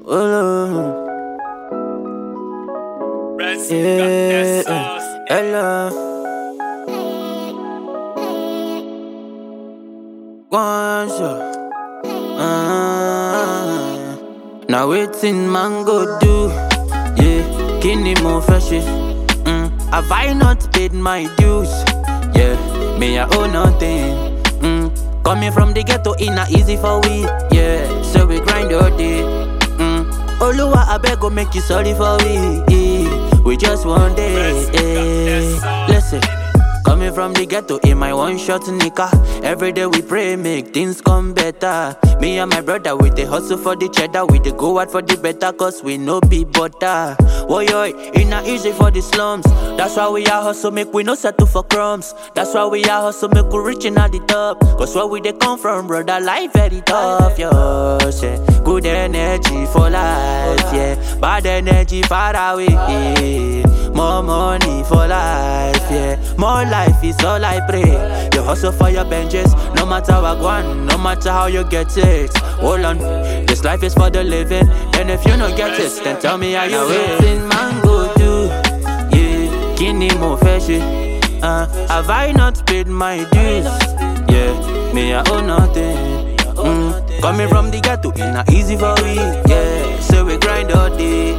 Oh, yeah, hello. Once, now waiting man go do, yeah, kini mo fresh. Have I not paid my dues? Yeah, me I owe nothing. Coming from the ghetto, it not easy for we. Yeah, so we grind all day. Oluwa, I beg go make you sorry for we. We just one day. Listen. Coming from the ghetto in my one-shot nika. Every day we pray, make things come better. Me and my brother, we dey hustle for the cheddar. We dey go out for the better, cause we no be butter. Oh yo, it not easy for the slums. That's why we are hustle, make we no settle for crumbs. That's why we are hustle, make we reaching at the top. Cause where we dey come from, brother, life very tough, yo. Say, good energy for life, yeah. Bad energy far away, yeah. More money for life, yeah. More life is all I pray. You hustle for your benches, no matter what one, no matter how you get it. Hold on, this life is for the living. And if you don't get it, then tell me how you waiting, man go do. Yeah, kini mo feshe. Have I not paid my dues? Yeah, me I owe nothing. Coming from the ghetto, it not easy for we. Yeah, so we grind all day.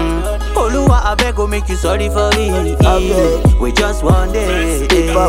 Oluwa, I beg go make you sorry for me. We just one day.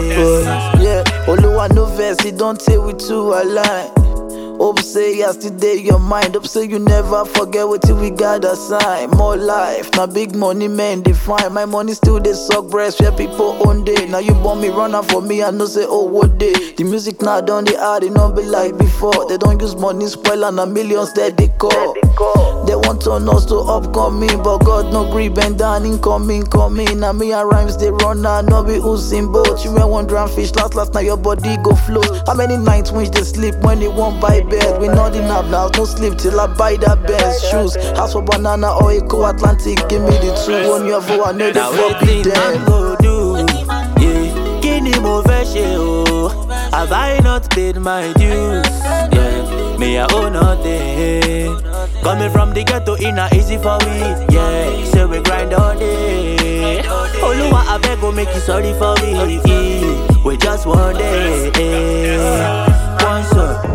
Yeah, Oluwa no verse, he don't say we too align. Hope say yesterday your mind. Hope say you never forget what we got aside. More life, now big money men define. My money still they suck breast where people own day. Now you want me running for me, I know say oh what day. The music now done the hard, it not be like before. They don't use money spoil and the millions that they call. They want turn us to upcoming, but God no gree bend down incoming. Now me and rhymes they run now, no be Usain Bolt. You may want drown fish last now your body go float. How many nights when they sleep when they won't buy bed? We nothing up now, no sleep till I buy that best shoes. House for banana or Eco Atlantic, give me the two on your phone, I know the fuck be them. Go do, yeah, kini mo feshe, oh. Have I not paid my dues? Yeah, me I owe nothing. Coming from the ghetto, it not easy for we. Yeah, so we grind all day. Oluwa, I beg go make you sorry for me. We just one day. Once,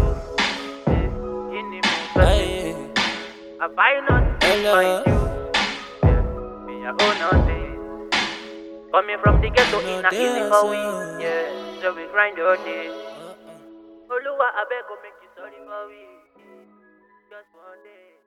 have I not paid my dues? Me I owe nothing. Coming from the ghetto, it not easy for we. Yeah, so we grind all day. Oluwa, I beg go make you sorry for we. Just one day.